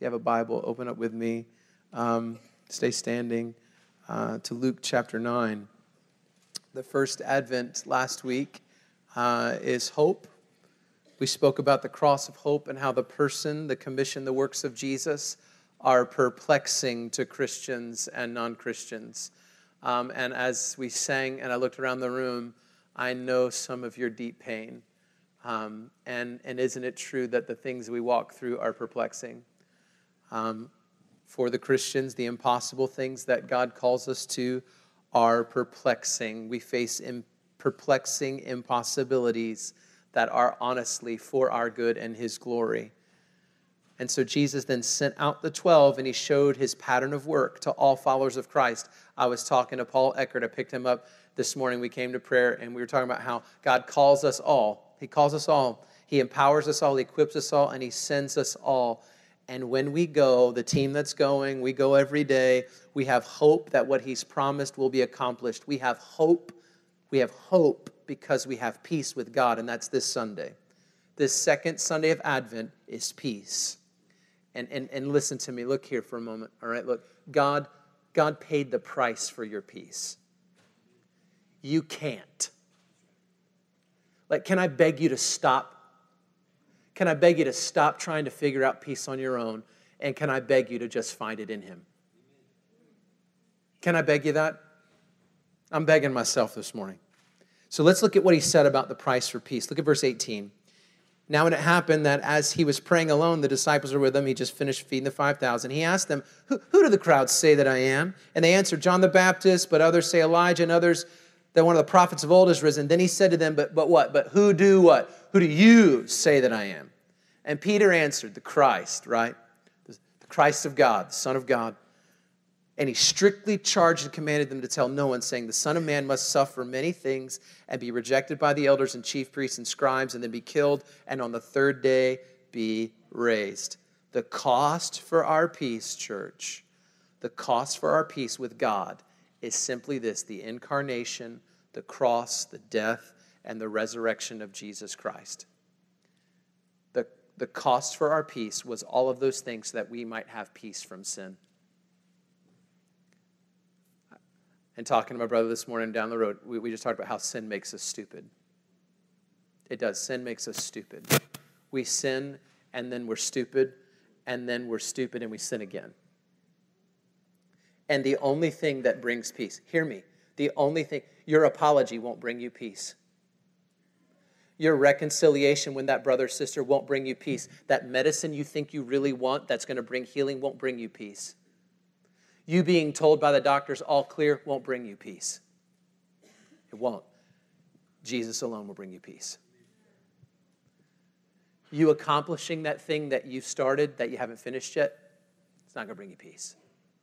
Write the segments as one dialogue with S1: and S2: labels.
S1: you have a Bible, open up with me. Stay standing to Luke chapter 9. The first Advent last week is hope. We spoke about the cross of hope and how the person, the commission, the works of Jesus are perplexing to Christians and non-Christians. And as we sang and I looked around the room, I know some of your deep pain. And isn't it true that the things we walk through are perplexing? For the Christians, the impossible things that God calls us to are perplexing. We face perplexing impossibilities that are honestly for our good and His glory. And so Jesus then sent out the 12, and He showed His pattern of work to all followers of Christ. I was talking to Paul Eckert. I picked him up this morning. We came to prayer, and we were talking about how God calls us all. He calls us all. He empowers us all. He equips us all, and He sends us all. And when we go, the team that's going, we go every day, we have hope that what He's promised will be accomplished. We have hope. We have hope because we have peace with God, and that's this Sunday. This second Sunday of Advent is peace. And listen to me. Look here for a moment. All right, look. God paid the price for your peace. You can't. Like, can I beg you to stop? Can I beg you to stop trying to figure out peace on your own? And can I beg you to just find it in Him? Can I beg you that? I'm begging myself this morning. So let's look at what He said about the price for peace. Look at verse 18. Now, when it happened that as He was praying alone, the disciples were with Him. He just finished feeding the 5,000. He asked them, who do the crowds say that I am? And they answered, John the Baptist, but others say Elijah, and others that one of the prophets of old has risen. Then He said to them, but what? But who do what? Who do you say that I am? And Peter answered, the Christ, right? The Christ of God, the Son of God. And He strictly charged and commanded them to tell no one, saying, the Son of Man must suffer many things and be rejected by the elders and chief priests and scribes and then be killed and on the third day be raised. The cost for our peace, church, the cost for our peace with God is simply this: the incarnation, the cross, the death, and the resurrection of Jesus Christ. The cost for our peace was all of those things so that we might have peace from sin. And talking to my brother this morning down the road, we just talked about how sin makes us stupid. It does. Sin makes us stupid. We sin, and then we're stupid, and then we're stupid, and we sin again. And the only thing that brings peace, hear me, the only thing, your apology won't bring you peace. Your reconciliation when that brother or sister won't bring you peace. That medicine you think you really want that's going to bring healing won't bring you peace. You being told by the doctors all clear won't bring you peace. It won't. Jesus alone will bring you peace. You accomplishing that thing that you started that you haven't finished yet, it's not going to bring you peace.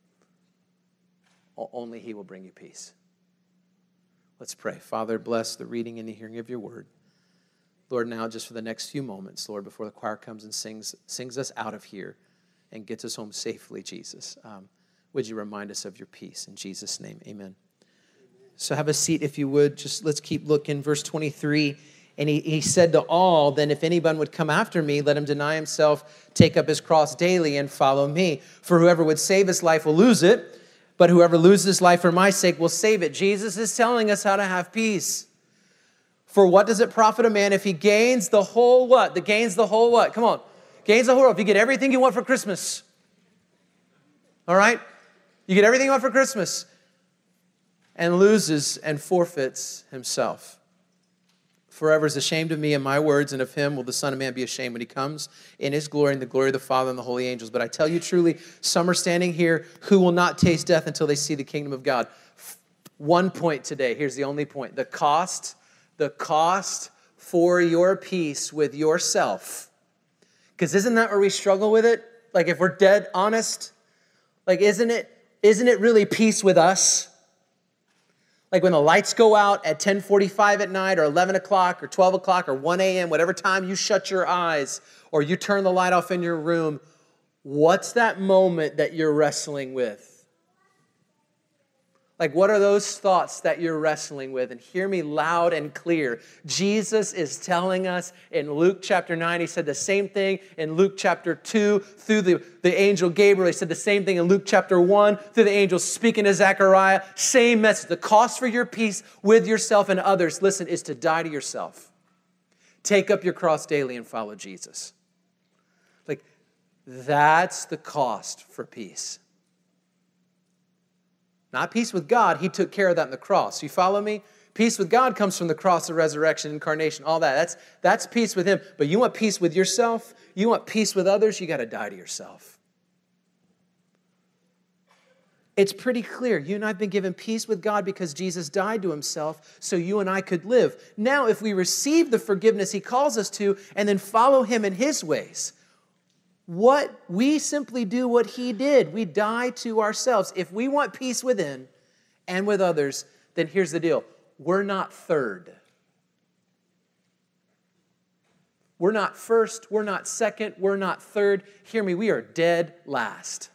S1: Only He will bring you peace. Let's pray. Father, bless the reading and the hearing of your word. Lord, now just for the next few moments, Lord, before the choir comes and sings us out of here and gets us home safely, Jesus, would you remind us of your peace? In Jesus' name, amen. So have a seat if you would. Just let's keep looking. Verse 23, and he said to all, then if anyone would come after me, let him deny himself, take up his cross daily, and follow me. For whoever would save his life will lose it, but whoever loses his life for my sake will save it. Jesus is telling us how to have peace. For what does it profit a man if he gains the whole what? Gains the whole what? Come on. Gains the whole world. If you get everything you want for Christmas. All right? You get everything you want for Christmas and loses and forfeits himself. Forever is ashamed of me and my words, and of him will the Son of Man be ashamed when he comes in his glory and the glory of the Father and the holy angels. But I tell you truly, some are standing here who will not taste death until they see the kingdom of God. One point today. Here's the only point. The cost for your peace with yourself. Because isn't that where we struggle with it? Like if we're dead honest, like isn't it really peace with us? Like when the lights go out at 10:45 at night or 11 o'clock or 12 o'clock or 1 a.m., whatever time you shut your eyes or you turn the light off in your room, what's that moment that you're wrestling with? Like, what are those thoughts that you're wrestling with? And hear me loud and clear. Jesus is telling us in Luke chapter 9, he said the same thing in Luke chapter 2 through the angel Gabriel. He said the same thing in Luke chapter 1 through the angel speaking to Zechariah. Same message. The cost for your peace with yourself and others, listen, is to die to yourself. Take up your cross daily and follow Jesus. Like, that's the cost for peace. Not peace with God. He took care of that on the cross. You follow me? Peace with God comes from the cross, the resurrection, incarnation, all that. That's peace with him. But you want peace with yourself? You want peace with others? You got to die to yourself. It's pretty clear. You and I have been given peace with God because Jesus died to himself so you and I could live. Now, if we receive the forgiveness he calls us to and then follow him in his ways, we simply do what he did. We die to ourselves. If we want peace within and with others, then here's the deal. We're not third. We're not first. We're not second. We're not third. Hear me, we are dead last.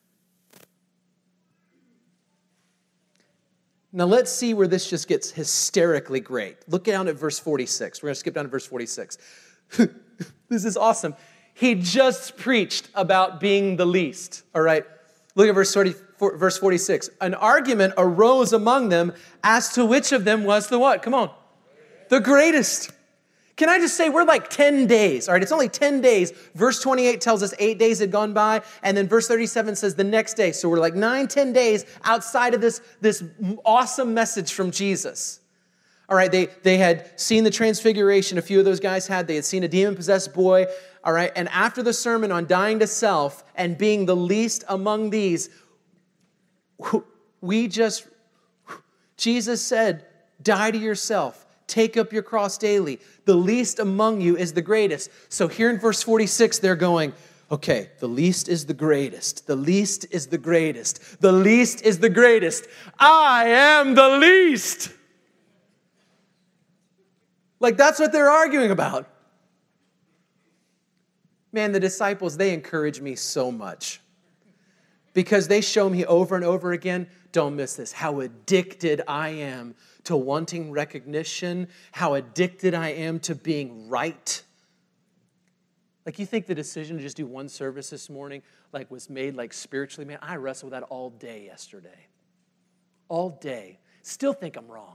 S1: Now let's see where this just gets hysterically great. Look down at verse 46. We're going to skip down to verse 46. This is awesome. He just preached about being the least, all right? Look at verse 46. An argument arose among them as to which of them was the what? Come on. The greatest. Can I just say we're like 10 days, all right? It's only 10 days. Verse 28 tells us 8 days had gone by, and then verse 37 says the next day. So we're like 9-10 days outside of this awesome message from Jesus. All right, they had seen the transfiguration. A few of those guys had. They had seen a demon-possessed boy. All right, and after the sermon on dying to self and being the least among these, Jesus said, die to yourself. Take up your cross daily. The least among you is the greatest. So here in verse 46, they're going, okay, the least is the greatest. The least is the greatest. The least is the greatest. I am the least. Like, that's what they're arguing about. Man, the disciples, they encourage me so much because they show me over and over again, don't miss this, how addicted I am to wanting recognition, how addicted I am to being right. Like, you think the decision to just do one service this morning was made spiritually? Man, I wrestled with that all day yesterday. All day. Still think I'm wrong.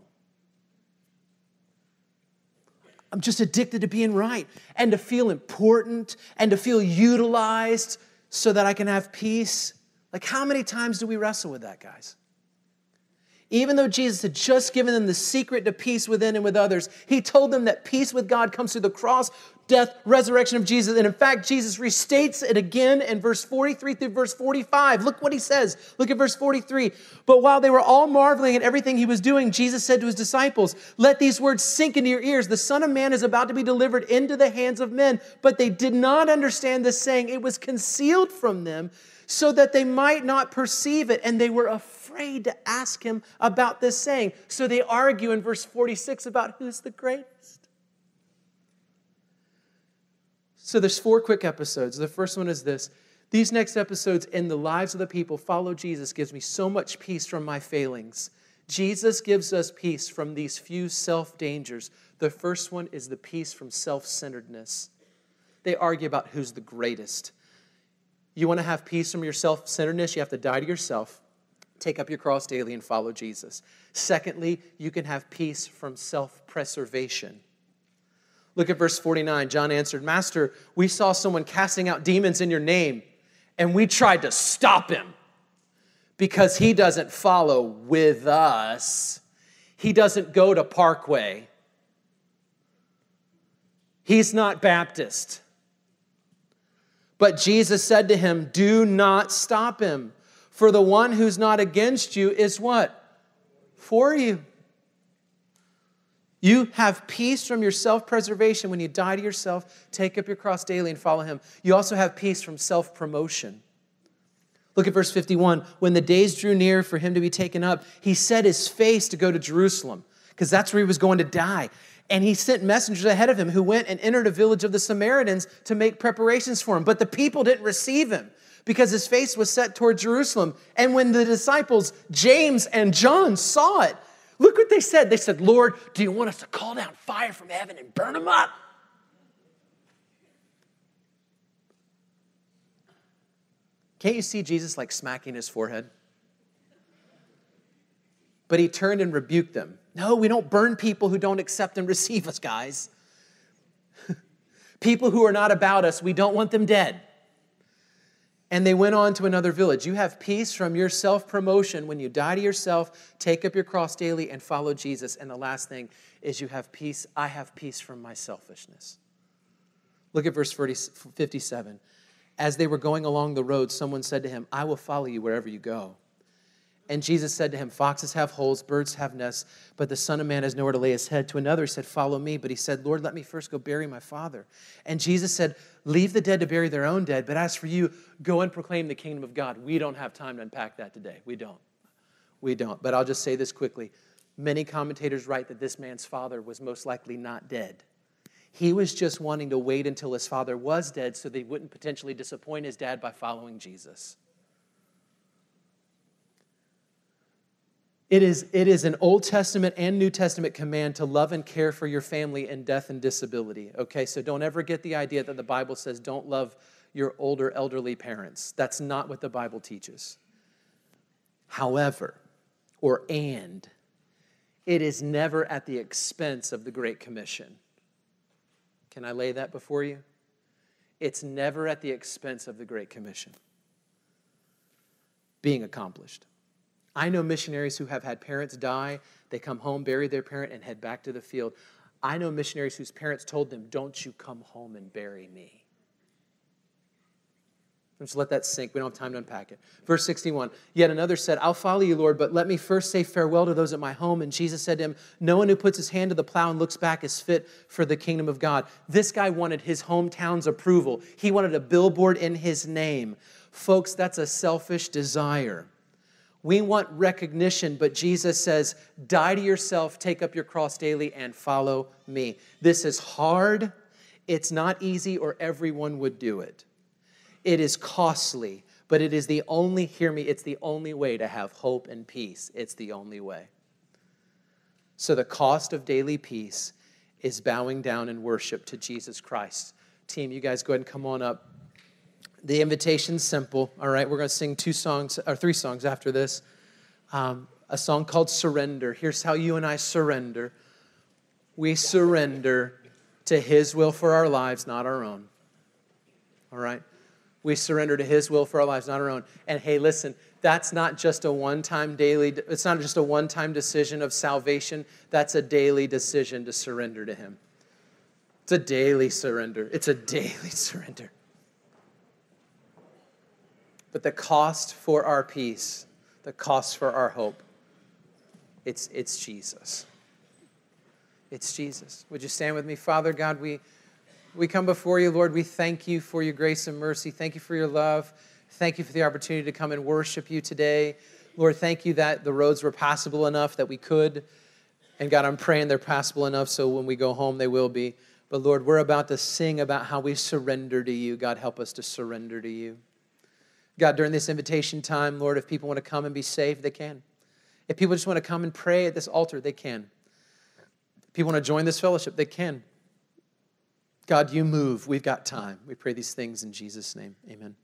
S1: I'm just addicted to being right and to feel important and to feel utilized so that I can have peace. Like, how many times do we wrestle with that, guys? Even though Jesus had just given them the secret to peace within and with others, he told them that peace with God comes through the cross, death, resurrection of Jesus. And in fact, Jesus restates it again in verse 43 through verse 45. Look what he says. Look at verse 43. But while they were all marveling at everything he was doing, Jesus said to his disciples, let these words sink into your ears. The Son of Man is about to be delivered into the hands of men. But they did not understand this saying. It was concealed from them so that they might not perceive it. And they were afraid to ask him about this saying. So they argue in verse 46 about who's the greatest. So there's 4 quick episodes. The first one is this. These next episodes in the lives of the people follow Jesus gives me so much peace from my failings. Jesus gives us peace from these few self-dangers. The first one is the peace from self-centeredness. They argue about who's the greatest. You want to have peace from your self-centeredness, you have to die to yourself, take up your cross daily, and follow Jesus. Secondly, you can have peace from self-preservation. Look at verse 49. John answered, Master, we saw someone casting out demons in your name, and we tried to stop him because he doesn't follow with us. He doesn't go to Parkway. He's not Baptist. But Jesus said to him, do not stop him, for the one who's not against you is what? For you. You have peace from your self-preservation when you die to yourself, take up your cross daily, and follow him. You also have peace from self-promotion. Look at verse 51. When the days drew near for him to be taken up, he set his face to go to Jerusalem, because that's where he was going to die. And he sent messengers ahead of him who went and entered a village of the Samaritans to make preparations for him. But the people didn't receive him because his face was set toward Jerusalem. And when the disciples, James and John, saw it, look what they said. They said, Lord, do you want us to call down fire from heaven and burn them up? Can't you see Jesus like smacking his forehead? But he turned and rebuked them. No, we don't burn people who don't accept and receive us, guys. People who are not about us, we don't want them dead. And they went on to another village. You have peace from your self-promotion. When you die to yourself, take up your cross daily and follow Jesus. And the last thing is you have peace. I have peace from my selfishness. Look at verse 57. As they were going along the road, someone said to him, I will follow you wherever you go. And Jesus said to him, foxes have holes, birds have nests, but the Son of Man has nowhere to lay his head. To another he said, follow me. But he said, Lord, let me first go bury my father. And Jesus said, leave the dead to bury their own dead, but as for you, go and proclaim the kingdom of God. We don't have time to unpack that today. We don't. But I'll just say this quickly. Many commentators write that this man's father was most likely not dead. He was just wanting to wait until his father was dead so they wouldn't potentially disappoint his dad by following Jesus. It is an Old Testament and New Testament command to love and care for your family in death and disability. Okay, so don't ever get the idea that the Bible says don't love your older elderly parents. That's not what the Bible teaches. However, it is never at the expense of the Great Commission. Can I lay that before you? It's never at the expense of the Great Commission being accomplished. I know missionaries who have had parents die. They come home, bury their parent, and head back to the field. I know missionaries whose parents told them, don't you come home and bury me. Just let that sink. We don't have time to unpack it. Verse 61, yet another said, I'll follow you, Lord, but let me first say farewell to those at my home. And Jesus said to him, no one who puts his hand to the plow and looks back is fit for the kingdom of God. This guy wanted his hometown's approval. He wanted a billboard in his name. Folks, that's a selfish desire. We want recognition, but Jesus says, die to yourself, take up your cross daily, and follow me. This is hard. It's not easy, or everyone would do it. It is costly, but it is the only, hear me, it's the only way to have hope and peace. It's the only way. So the cost of daily peace is bowing down in worship to Jesus Christ. Team, you guys go ahead and come on up. The invitation's simple, all right? We're going to sing 3 songs after this. A song called Surrender. Here's how you and I surrender. We surrender to His will for our lives, not our own. All right? We surrender to His will for our lives, not our own. And hey, listen, that's not just a one-time it's not just a one-time decision of salvation. That's a daily decision to surrender to Him. It's a daily surrender. It's a daily surrender. But the cost for our peace, the cost for our hope, it's Jesus. It's Jesus. Would you stand with me? Father God, we come before you, Lord. We thank you for your grace and mercy. Thank you for your love. Thank you for the opportunity to come and worship you today. Lord, thank you that the roads were passable enough that we could. And God, I'm praying they're passable enough so when we go home they will be. But Lord, we're about to sing about how we surrender to you. God, help us to surrender to you. God, during this invitation time, Lord, if people want to come and be saved, they can. If people just want to come and pray at this altar, they can. If people want to join this fellowship, they can. God, you move. We've got time. We pray these things in Jesus' name. Amen.